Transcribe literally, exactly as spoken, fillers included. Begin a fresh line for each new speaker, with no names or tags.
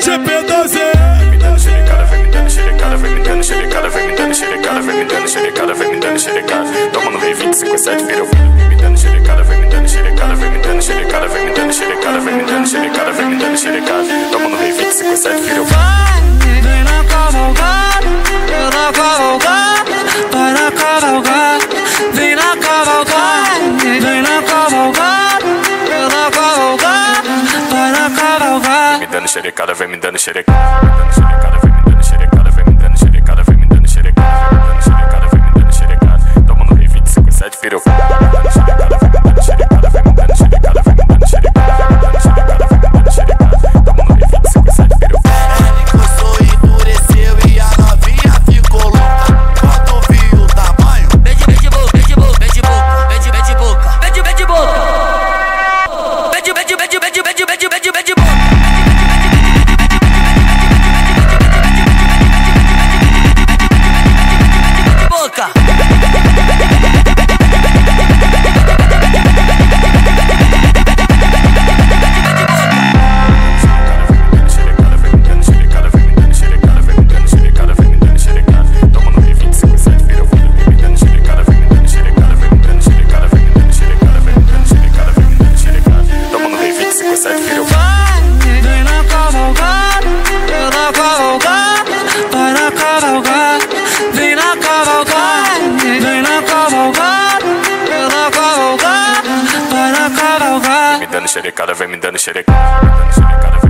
G P doze.
Vem me dando xerecada, vem me dando xerecada, vem me dando xerecada, vem me dando xerecada, vem me dando xerecada, vem me dando xerecada. Toma no rei vinte e cinco e sete, vira o filho. Vem me dando xerecada, vem me dando xerecada, vem me dando xerecada, vem me dando xerecada, vem me dando xerecada, vem me dando xerecada. Toma no rei vinte e cinco e sete, vira o filho.
Vem na cavalgada, vem na cavalgada, vai na cavalgada, vem na cavalgada, vem na cavalgada, vem na cavalgada, vai na cavalgada.
Me dando xerecada, vem me dando xerecada, vem me dando xerecada, vem me dando xerecada, vem me dando xerecada, vem me dando xerecada, vem me dando xerecada, vem me dando xerecada. Toma no rei vinte e cinco e sete, vira o filho. Vem me dando xerecada, vem me dando xerecada, vem me dando xerecada, vem me dando xerecada, vem me dando xerecada, vem me dando xerecada. Toma no rei vinte e cinco e sete, vira o filho. Xerecada, vem me dando xerecada, vem me dando xerecada, vem me dando xerecada.